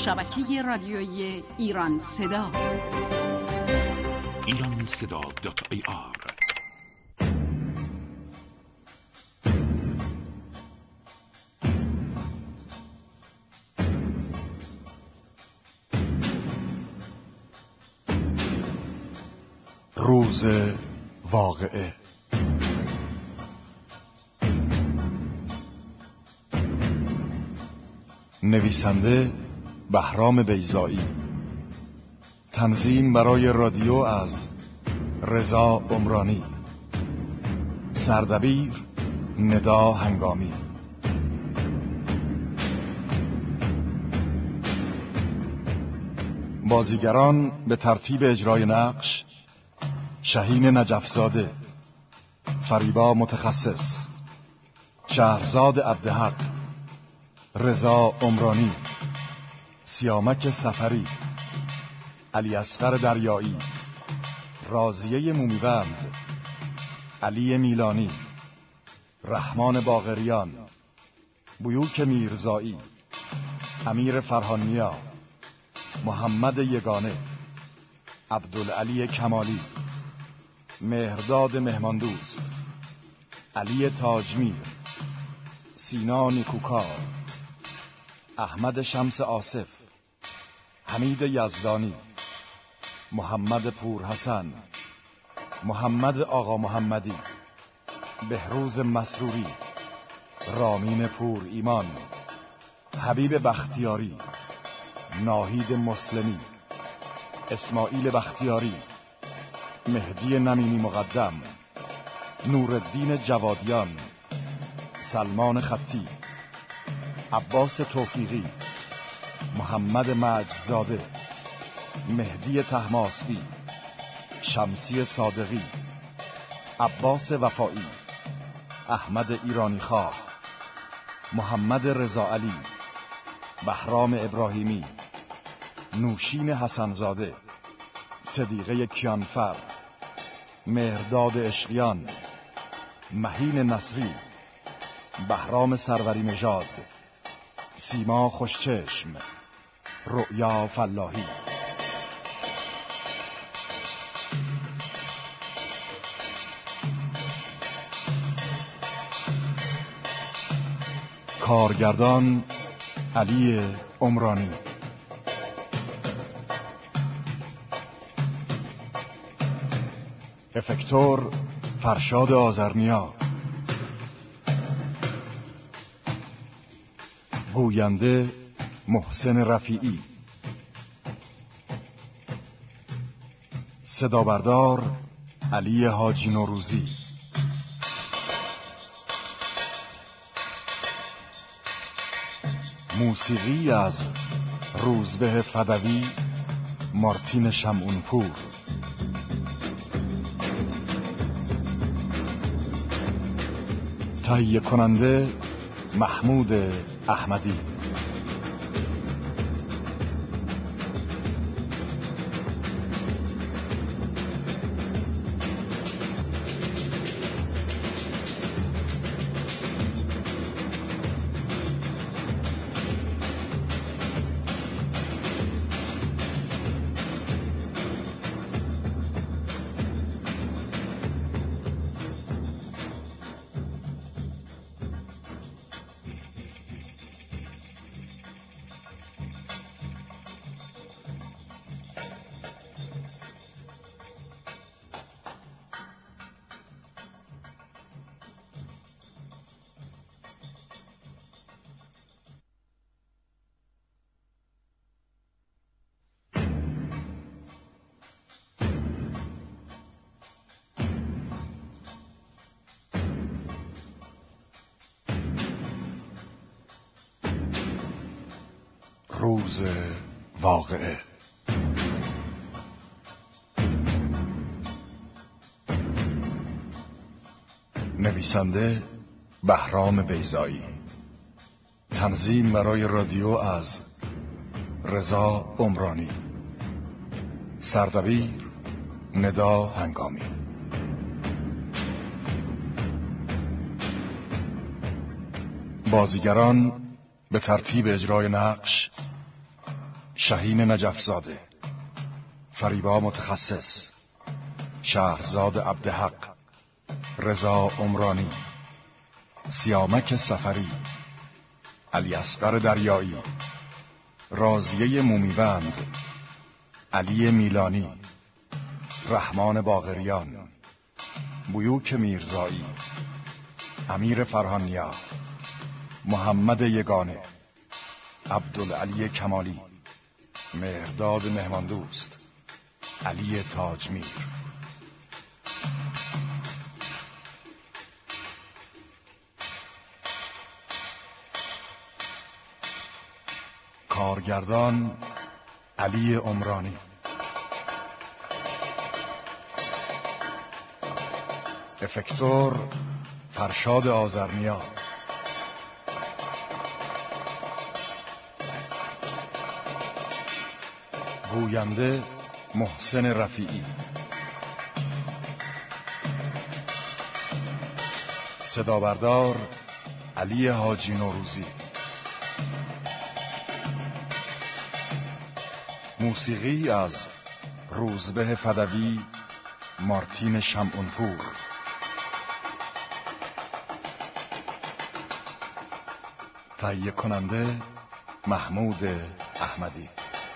شبکه رادیویی ایران صدا ایرانصدا.ir روز واقعه. نویسنده بهرام بیضایی. تنظیم برای رادیو از رضا عمرانی. سردبیر ندا هنگامی. بازیگران به ترتیب اجرای نقش: شهین نجفزاده، فریبا متخصص، شهرزاد عبدحق، رضا عمرانی، سیامک سفری، علی اصغر دریایی، راضیه مومیوند، علی میلانی، رحمان باقریان، بیوک میرزایی، امیر فرهانیا، محمد یگانه، عبدالعلی کمالی، مهرداد مهماندوست، علی تاجمیر، سینا نیکوکار، احمد شمس آصف، حمید یزدانی، محمد پورحسن، محمد آقا محمدی، بهروز مسروری، رامین پور ایمان، حبیب بختیاری، ناهید مسلمی، اسماعیل بختیاری، مهدی نمینی مقدم، نورالدین جوادیان، سلمان خطی، عباس توفیقی، محمد مجدزاده، مهدی طهماسبی، شمسی صادقی، عباس وفایی، احمد ایرانی خواه، محمد رضا علی، بهرام ابراهیمی، نوشین حسنزاده، صدیقه کیانفر، مهرداد عشقیان، مهین نصری، بهرام سروری نژاد، سیما خوشچشم، رؤیا فلاحی. کارگردان علی عمرانی. افکتور فرشاد آذرنیا. گوینده محسن رفیعی. صدابردار علی حاجی نوروزی. موسیقی از روزبه فدوی، مارتین شمعونپور. تهیه کننده محمود احمدی. روز واقعه. نویسنده بهرام بیضایی. تنظیم برای رادیو از رضا عمرانی. سردبیر ندا هنگامی. بازیگران به ترتیب اجرای نقش: شهین نجفزاده، فریبا متخصص، شهرزاد عبدحق، رضا عمرانی، سیامک سفری، علی اصغر دریایی، راضیه مومیوند، علی میلانی، رحمان باقریان، بیوک میرزایی، امیر فرهانیا، محمد یگانه، عبدالعلی کمالی، مهرداد مهماندوست، علی تاجمیر. کارگردان علی عمرانی. افکتور فرشاد آذرنیا. گوینده محسن رفیعی. صدابردار علی حاجی نوروزی. موسیقی از روزبه فدوی، مارتین شمعونپور. تهیه کننده محمود احمدی.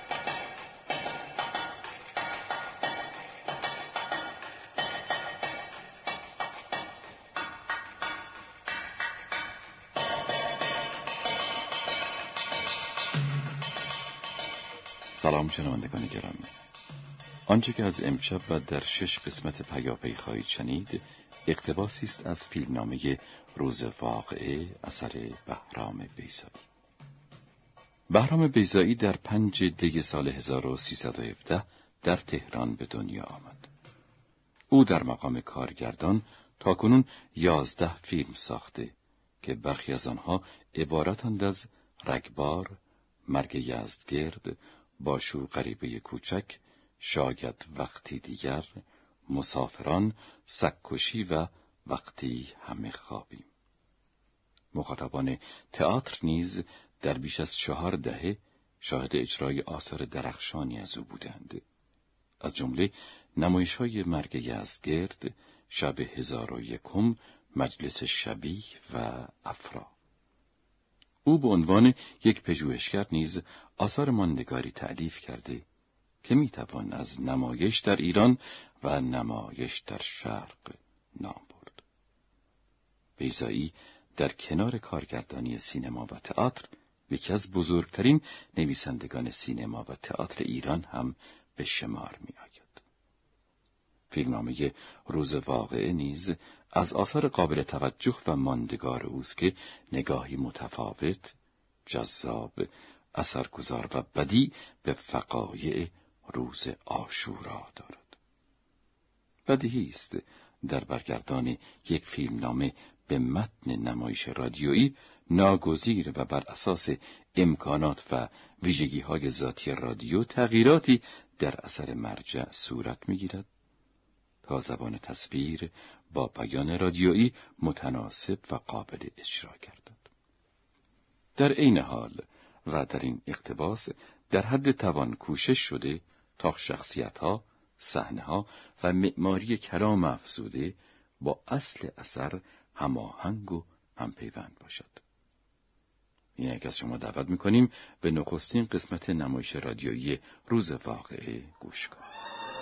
سلام شنوندگان گرامی. آنچه که از امشب و در 6 قسمت پیاپی خواهید شنید اقتباسی است از فیلمنامه روز واقعه اثر بهرام بیضایی. بهرام بیضایی در 5 دی سال 1317 در تهران به دنیا آمد. او در مقام کارگردان تاکنون 11 فیلم ساخته که برخی از آنها عبارتند از رگبار، مرگ یزدگرد، باشو غریبه کوچک، شاید وقتی دیگر، مسافران، سگ‌کشی و وقتی همه خوابیم. مخاطبان تئاتر نیز در بیش از 4 دهه شاهد اجرای آثار درخشانی از او بودند. از جمله نمایش‌های مرگ یزدگرد، شب 1001، مجلس شبیه و افرا. او به عنوان یک پژوهشگر نیز آثار ماندگاری تألیف کرده که میتوان از نمایش در ایران و نمایش در شرق نام برد. بیضایی در کنار کارگردانی سینما و تئاتر یکی از بزرگترین نویسندگان سینما و تئاتر ایران هم به شمار می آید. فیلمنامه روز واقعه نیز از آثار قابل توجه و ماندگار اوست که نگاهی متفاوت، جذاب، اثرگذار و بدیع به وقایع روز عاشورا دارد. بدیهی است در برگردان یک فیلمنامه به متن نمایش رادیویی ناگزیر و بر اساس امکانات و ویژگی‌های ذاتی رادیو تغییراتی در اثر مرجع صورت می‌گیرد تا زبان تصویر با بیان رادیویی متناسب و قابل اجرا گردد. در عین حال و در این اقتباس در حد توان کوشش شده تا شخصیت‌ها، صحنه‌ها و معماری کلام افزوده با اصل اثر هماهنگ و همپیوند باشد. یک از شما دعوت می‌کنیم به نخستین قسمت نمایش رادیویی روز واقعه گوش کنید.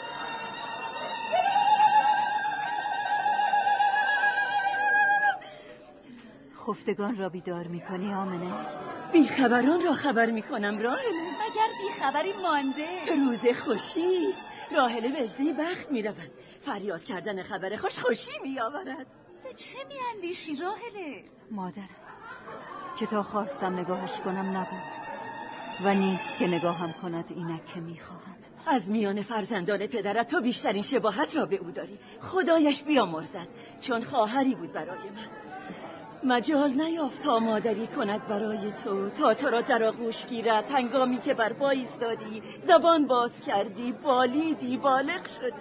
خفتگان را بیدار می‌کنی آمنه؟ بیخبران را خبر می‌کنم راهله. مگر بیخبری مانده؟ روز خوشی، راهله وجدی بخت می‌رود. فریاد کردن خبر خوشی می‌آورد. به چه می‌اندیشی راهله؟ مادرم که تا خواستم نگاهش کنم نبود و نیست که نگاهم کند اینک که می‌خواهم. از میان فرزندان پدرت تو بیشترین شباهت را به او داری. خدایش بیامرزد، چون خواهری بود برای من. مجال نیافت تا مادری کند برای تو تو را در آغوش گیرد. هنگامی که بر پا ایستادی، زبان باز کردی، بالیدی، بالغ شدی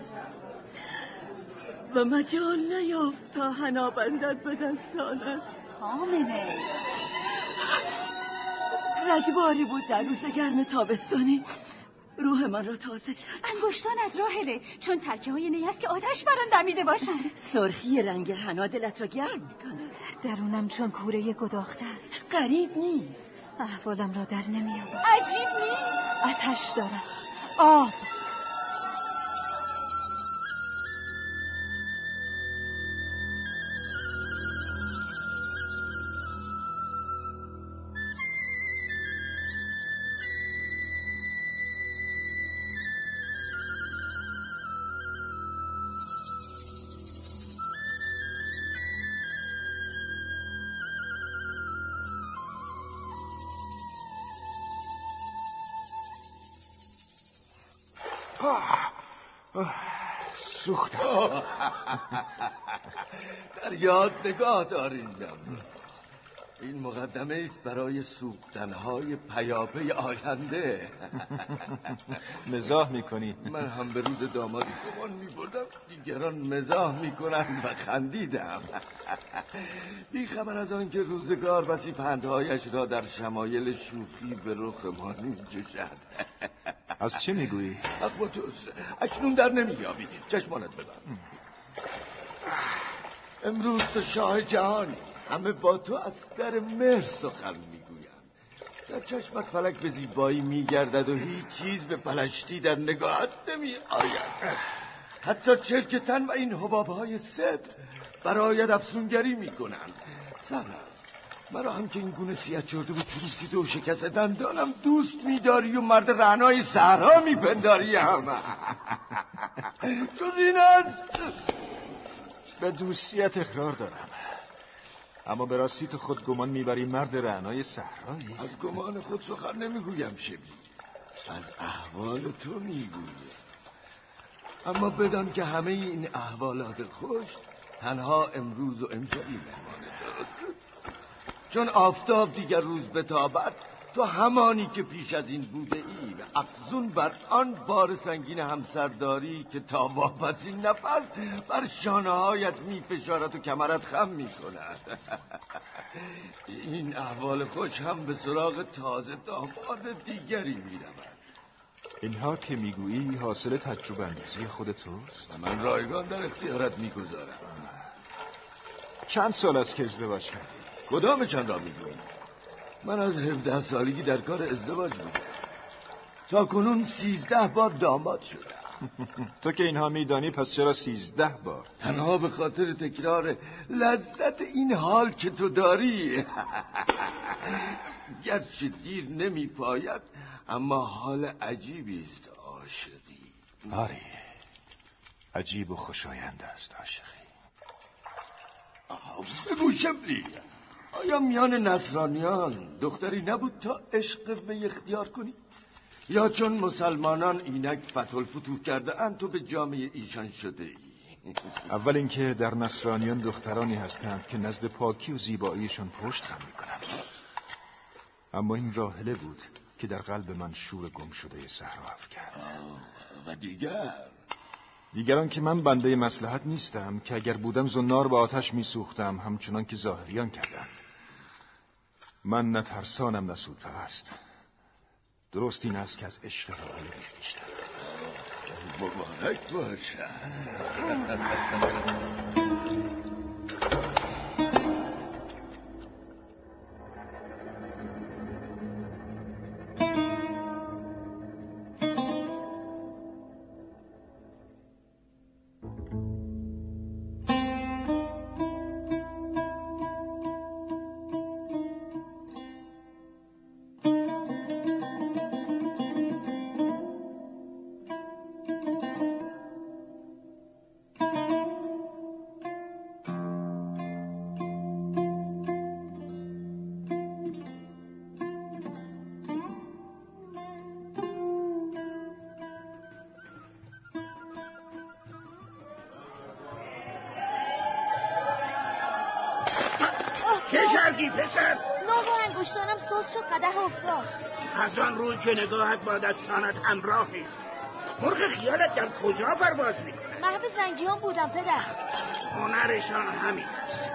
و مجال نیافت تا حنا بندت به دستانت. آمنه رگباری بود در روز گرم تابستانی. روح من را تازه کرد. انگشتانت راهله، چون ترکه های نی است که آتش بران دمیده باشند. سرخی رنگ حنا دلت را گرم میکنه. درونم چون کوره گداخته است. غریب نیست. احوالم را در نمیابم. عجیب نیست. آتش دارم. آب. سوختم. در یاد نگاه داریم. این مقدمه است برای سوختنهای پیاپی آینده. مزاح میکنی؟ من هم به روز دامادی گمان میبردم دیگران مزاح میکنند و خندیدم. بی خبر از آن که روزگار بسی پندهایش را در شمایل شوخی به رخ ما می‌جوشد. از چه میگویی؟ اخواتوس، اکنون در نمیابی. چشمانت ببند. امروز تو شاه جهانی، همه با تو از در مهر سخن میگویند. در چشمت فلک به زیبایی میگردد و هیچ چیز به پلشتی در نگاهت نمی آید. حتی چرک تن و این حبابهای صدر برایت افسونگری میکنند. سر است مرا هم که این گونه سیه چرده و چروسیده و شکست دندانم دوست میداری و مرد رعنای صحرا میپنداری هم. جز این است. به دوستیت اقرار دارم، اما به راستی تو خود گمان میبری مرد رعنای صحرایی؟ از گمان خود سخن نمیگویم شبی، از احوال تو میگویم. اما بدان که همه این احوالات خوش تنها امروز و امشبی مهمان توست. چون آفتاب دیگر روز بتابد تو همانی که پیش از این بوده ای و افزون بر آن بار سنگین همسرداری که تا واپسین نفس بر شانه هایت می فشارد و کمرت خم می کند. این احوال خوش هم به سراغ تازه داماد دیگری می رود. اینها که میگویی حاصل تجربه اندازی خود توست؟ و من رایگان در اختیارت میگذارم. چند سال است که ازدواج کردی؟ کدامشان را میگویی؟ من از 17 سالگی در کار ازدواج بودم. تا کنون 13 بار داماد شدم. تو که اینها میدانی پس چرا 13 بار؟ تنها به خاطر تکرار لذت این حال که تو داری. گرچه دیر نمی پاید اما حال عجیبی است عاشقی. آری، عجیب و خوشایند است عاشقی. بگو شبلی، آیا میان نصرانیان دختری نبود تا عشق وی اختیار کنی؟ یا چون مسلمانان اینک فتح الفتوح کرده اند تو به جامعه ایشان شده ای؟ اول اینکه در نصرانیان دخترانی هستند که نزد پاکی و زیباییشان پشت خم میکنند، اما این راحله بود که در قلب من شور گم شده صحرا افکند. و دیگران که من بنده مصلحت نیستم که اگر بودم زنار به آتش میسوختم همچنان که ظاهریان کردند. من نه ترسانم نه سودپرست. درست این است که از عشق راحله بیشتر. مبارک باشه. چه کردی پسر؟ ناگهان انگشتانم سوز شد، قدح افتاد. از آن روی که نگاهت با دستانت همراه نیست. مرغ خیالت در کجا پرواز میکنه؟ محو زنگیان بودم پدر. هنرشان همین است.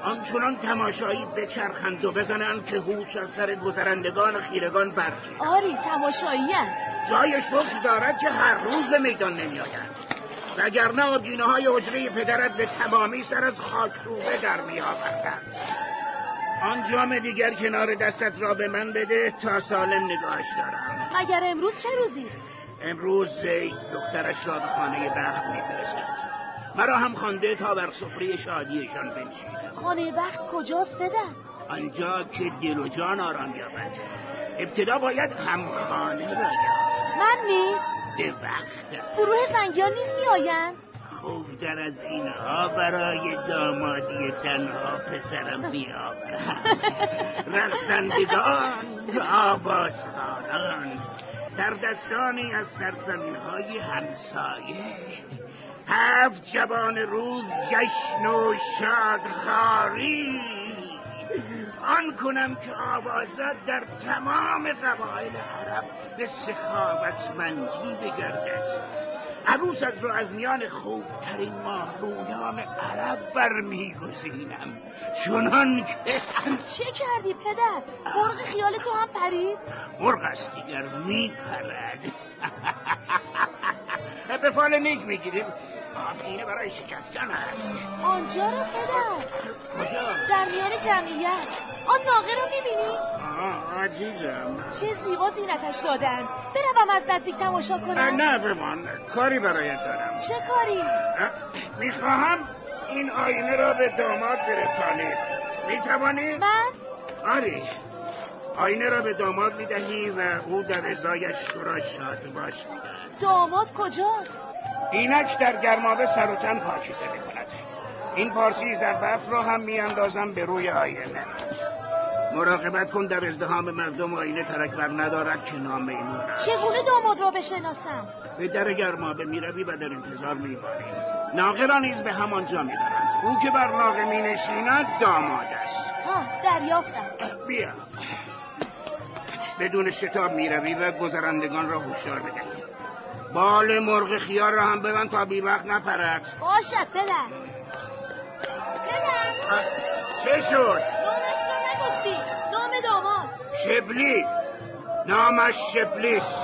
آنچنان تماشایی بچرخند و بزنند که هوش از سر گذرندگان و خیرگان برگیرد. آری تماشایی هست. جای شکر دارد که هر روز به میدان نمیآید، وگرنه آدینه های حجره پدرت به تمامی سر از خاکروبه در میآوردند. آن جام دیگر کنار دستت را به من بده تا سالم نگاهش دارم. مگر امروز چه روزی؟ امروز زید دخترش را به خانه بخت میفرستد. مرا هم خوانده تا بر سفره شادیشان بنشینم. خانه بخت کجاست پدر؟ آنجا که دل و جان آرام یابد. ابتدا باید هم خانه را یابد. من نیست؟ به وقت گروه زنگیان نیست میآیند؟ خوبتر از اینها برای دامادی تنها پسرم بیاورم. رقصندگان، آوازخوانان، در دستانی از سرزمین‌های همسایه، 7 شبان روز جشن و شادخواری. آن کنم که آوازات در تمام قبایل عرب به سخاوتمندی بگردد. عروست را از میان خوبترین ماهرویان عرب برمیگزینم، چنان که... چه کردی پدر؟ مرغ خیال تو هم پرید؟ مرغ است دیگر میپرد. به فال نیک میگیریم. آفینه برای شکستن هست. آنجا رو پدر؟ کجا؟ در میان جمعیت. آن ناقه رو میبینی؟ عزیزم چه زیبا زینتش دادن. بروم از نزدیک تماشا کنم؟ نه بمان، کاری برایت دارم. چه کاری؟ میخواهم این آینه را به داماد برسانی. میتوانی؟ من؟ آری، آینه را به داماد میدهی و او در ازایش تو را شاد باش میدهد. داماد کجاست؟ اینک در گرمابه سر و تن پاکیزه میکند. این پارچه زربفت را هم میاندازم به روی آینه. مراقبت کن در ازدحام مردم آینه ترک بر ندارد که نامیمون است. چگونه داماد را بشناسم؟ به در گرمابه میروی و در انتظار میمانی. ناقه را نیز به همانجا میبرند. او که بر ناقه مینشیند داماد است. دریافتم. بیا. بدون شتاب میروی و گذرندگان را هوشیار بدهی. بال مرغ خیار را هم ببند تا بی وقت نپرد. باشد پدر. پدر چه شد؟ نامش را نگفتی. نام داماد شبلی. نامش شبلیست.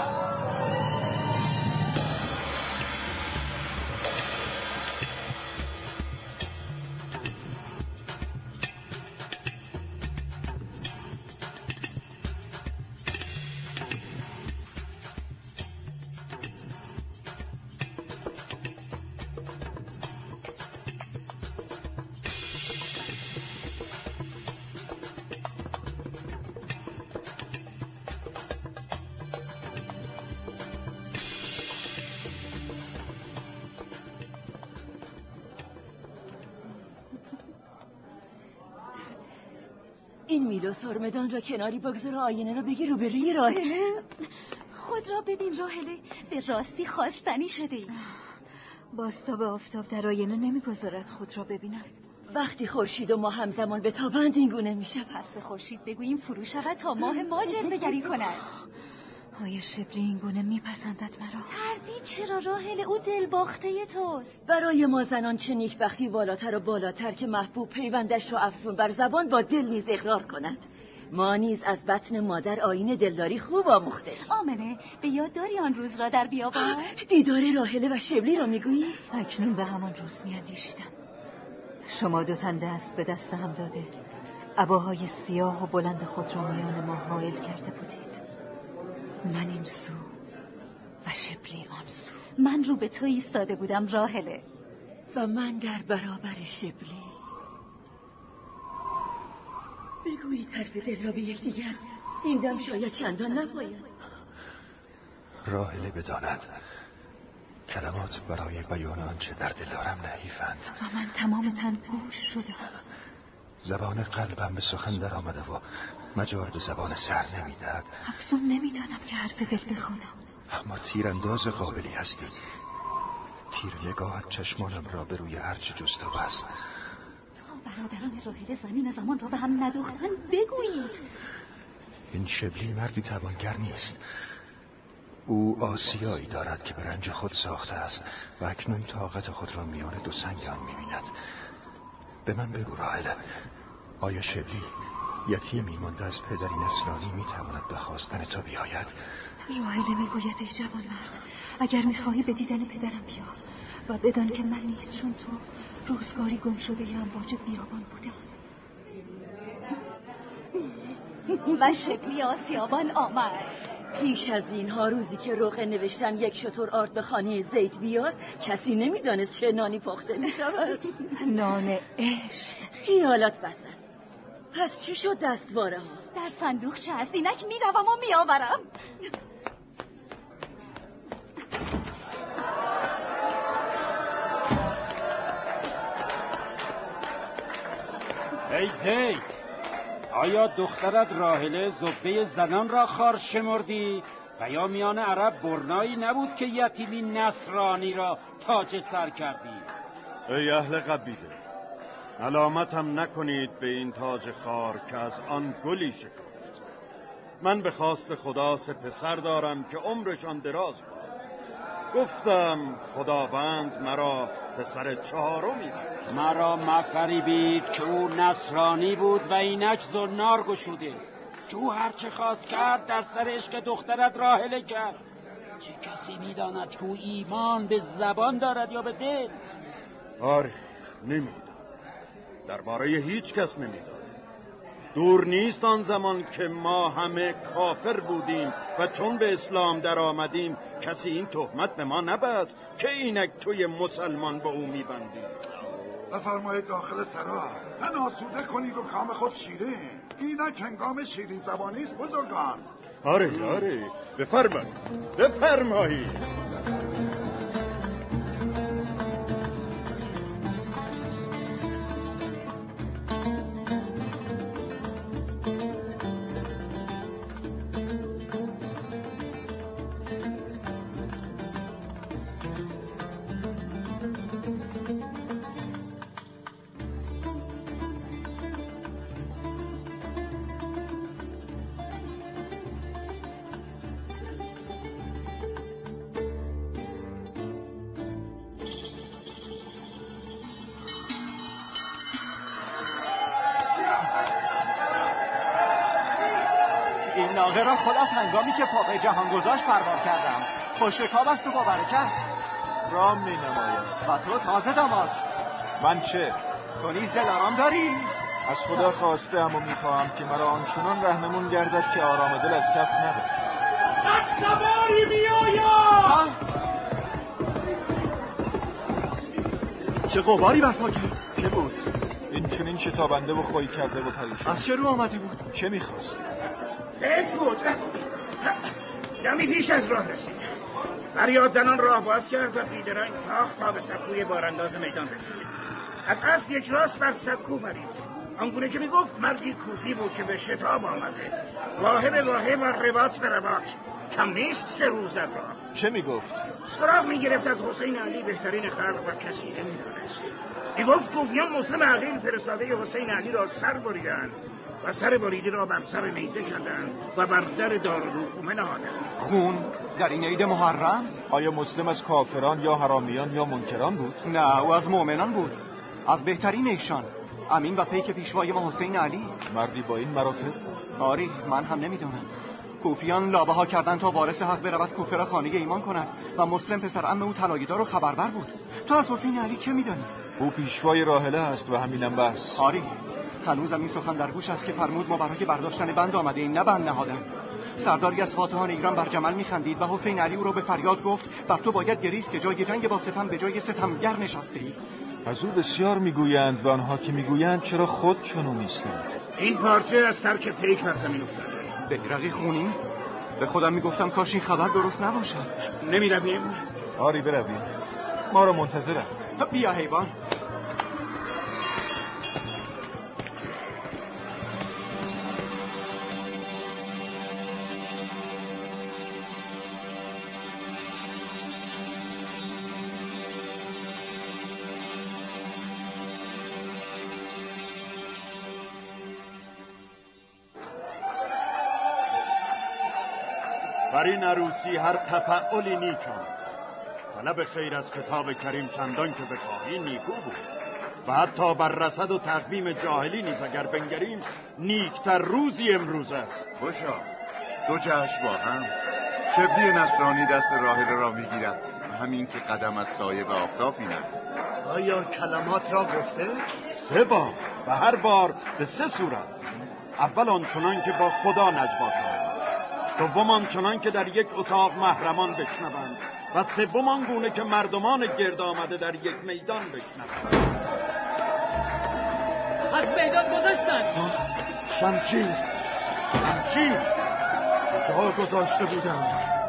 این میل و سرمدان را کناری بگذار و آینه را بگیر روبروی راهله. خود را ببین راهله، به راستی خواستنی شده ای. باستا به آفتاب در آینه نمیگذارد خود را ببینم. وقتی خورشید و ماه همزمان به تابند این گونه میشه. پس به خورشید بگوییم فرو شود تا ماه ما جلوه‌گری کند. آیا شبلی این گونه میپسندد مرا؟ تردید چرا راهله؟ او دلباخته توست. برای ما زنان چه نیکبختی بالاتر و بالاتر که محبوب پیوندش را افزون بر زبان با دل نیز اقرار کند. ما نیز از بطن مادر آیین دلداری خوب آموخته. آمنه، به یاد داری آن روز را در بیابان؟ دیدار راهله و شبلی را میگویی؟ اکنون به همان روز میاندیشیدم. شما دو تن دست به دست هم داده عباهای سیاه و بلند خود را میان ما حائل کرده بودید. من این سو و شبلی آن سو. من رو به تو ایستاده بودم راهله. و من در برابر شبلی. بگویید حرف دل را به یکدیگر. این دم شاید چندان نباید. راهله بداند کلمات برای بیان آنچه در دل دارم نحیفند و من تمام تن گوش شدم. زبان قلبم به سخن در آمده و مجال به زبان سر نمیدهد. افزون نمیدانم که حرف دل بخوانم. اما تیرانداز قابلی هستی. تیر نگاهت چشمانم را به روی هرچه جست و بست. تا برادران راهله زمین زمان را به هم ندوختن بگویید. این شبلی مردی توانگر نیست. او آسیایی دارد که به رنج خود ساخته است و اکنون طاقت خود را میان دو سنگان می‌بیند. به من بگو راحله، آیا شبلی یتیم میمانده از پدری نصرانی میتواند به خواستن تو بیاید؟ راحله میگوید ای جوانمرد، اگر میخواهی به دیدن پدرم بیا و بدان که من نیز چون تو روزگاری گم شده ی امواج بیابان بودم. و شبلی آسیابان آمد. پیش از اینها روزی که رقعه نوشتن یک شتر آرد به خانه زید بیاد، کسی نمیدانست چه نانی پخته میشود. نان عشق. خیالات بس است. پس چه شد دستواره ها؟ در صندوق چه هست؟ اینک میروم و میآورم. ای زید، آیا دخترت راحله زبده زنان را خار شمردی و یا میان عرب برنایی نبود که یتیمی نصرانی را تاج سر کردی؟ ای اهل قبیله، علامتم نکنید به این تاج خار که از آن گلی شکفت. من به خواست خدا 3 پسر دارم که عمرشان دراز باد. گفتم خداوند مرا پسر 4می داد. مرا مفریبید که او نصرانی بود و اینک زنار گشوده، که او هرچه خواست کرد در سر عشق دخترت راحله کرد. چه کسی میداند که او ایمان به زبان دارد یا به دل؟ آره، نمیدانم. درباره هیچ کس نمیدانم. دور نیست آن زمان که ما همه کافر بودیم و چون به اسلام در آمدیم کسی این تهمت به ما نبست که اینک توی مسلمان به او میبندی. بفرمایید داخل سرا، تن آسوده کنید و کام خود شیرین. اینک هنگام شیرین زبانی است بزرگان. آره، بفرمایید. این ناقه را خود از هنگامی که پا به جهان گذاشت پروار کردم. خوشرکاب است و با برکت. رام می نماید. و تو تازه داماد. من چه؟ تو نیز دلارام داری؟ از خدا خواسته اما میخواهم که مرا آنچنان رهنمون گردد که آرام دل از کف نبرد. اجنباری میآید. چه غباری برپا کرد؟ که بود؟ این چنین شتابنده و خوی کرده و پریشان. از چه رو آمده بود؟ چه میخواست؟ هیچ بود. کمی پیش از راه رسید. فریاد زنان راه باز کرد و بیدرنگ تاخت تا به سکوی بارانداز میدان رسید. از اسب یک راست بر سکو پرید. آنگونه که میگفت مردی کوفی بود که به شتاب آمده. واهه به واهه و رباط به رباط. کم نیست 3 روز در راه. چه میگفت؟ سراغ میگرفت از حسین علی بهترین خلق و کسی نمیدانست. میگفت کوفیان مسلم عقیل فرستاده حسین علی را سر بریدند و سر بریده را بر سر نیزه کردند و بر در دارالحکومه نهادند. خون در این عید محرم؟ آیا مسلم از کافران یا حرامیان یا منکران بود؟ نه، او از مؤمنان بود، از بهترین ایشان، امین و پیک پیشوای ما حسین علی. مردی با این مراتب؟ آری، من هم نمیدونم. کوفیان لابه ها کردن تا وارث حق برود کوفه را خانه ایمان کند و مسلم پسر عم او طلایه‌دار و خبربر بود. تو از حسین علی چه میدانی؟ او پیشوای راحله است و همینم بس. آری، هنوزم این سخن در گوش است که فرمود ما برای برداشتن بند آمده این نه بند نهادن. سرداری از فاتحان ایران بر جمل میخندید و حسین علی او را به فریاد گفت بر تو باید گریست که جای جنگ با ستم به جای ستمگر نشستی. از او بسیار میگویند و آنها که میگویند چرا خود چنو نیستند. این پارچه از ترک پیک بر زمین افتاده. بیرقی خونی؟ به خودم میگفتم کاش این خبر درست نباشد. نمیرویم؟ آری برویم، ما را منتظرند. بیا حیوان. بر این عروسی هر تفعلی نیک آمد. طلب خیر از کتاب کریم چندان که بخواهی نیکو بود. و حتی بر رصد و تقویم جاهلی نیز اگر بنگریم نیکتر روزی امروز است. خوشا دو جشن با هم. شبلی نصرانی دست راحله را میگیرد، همین که قدم از سایه به آفتاب بینم. آیا کلمات را گفته؟ 3 بار و هر بار به 3 صورت. اول آنچنان که با خدا نجوا کنند، دوم آنچنان که در یک اتاق محرمان بشنوند و سوم آن گونه که مردمان گرد آمده در یک میدان بشنوند. از میدان گذاشتن. شمشیر کجا گذاشته بودم؟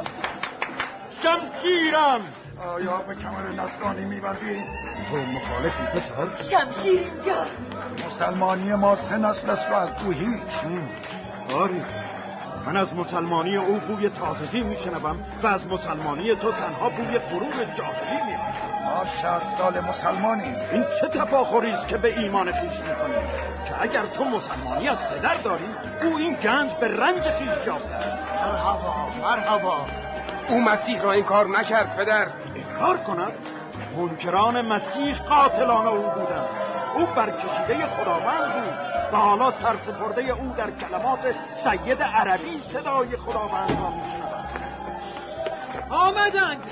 شمشیرم. آیا به کمر نصرانی میبندی؟ تو مخالفی پسر؟ شمشیر اینجا. مسلمانی ما 3 نسل است و از تو هیچ. آری، من از مسلمانی او بوی تازگی میشنوم و از مسلمانی تو تنها بوی غرور جاهلی میاد. ما 60 سال مسلمانیم. این چه تفاخری است که به ایمان خویش میکنی؟ که اگر تو مسلمانی از پدر داری، او این گنج به رنج خویش یافته است. مرحبا. او مسیح را انکار نکرد پدر. انکار کند؟ منکران مسیح قاتلان او بودند. او برکشیده خداوند بود و حالا سرسپرده او در کلمات سید عربی صدای خداوند را میشنود. آمدند.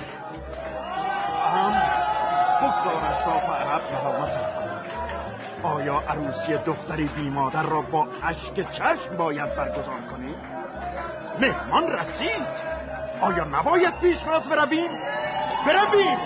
بگذار اشراف عرب ملامتم کنند. آیا عروسی دختری بی مادر را با اشک چشم باید برگزار کنیم؟ مهمان رسید. آیا نباید پیش راز برویم؟ برویم.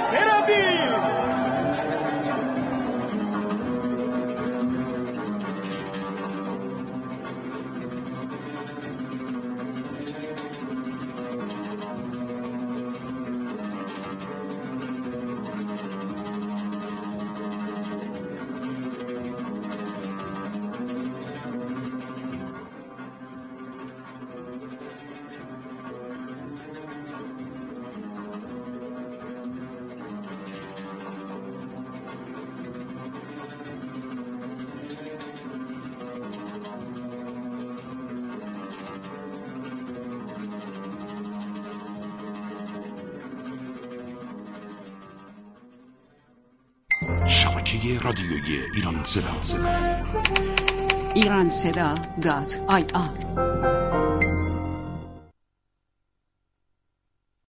شبکه رادیویی ایران صدا ایرانصدا.ir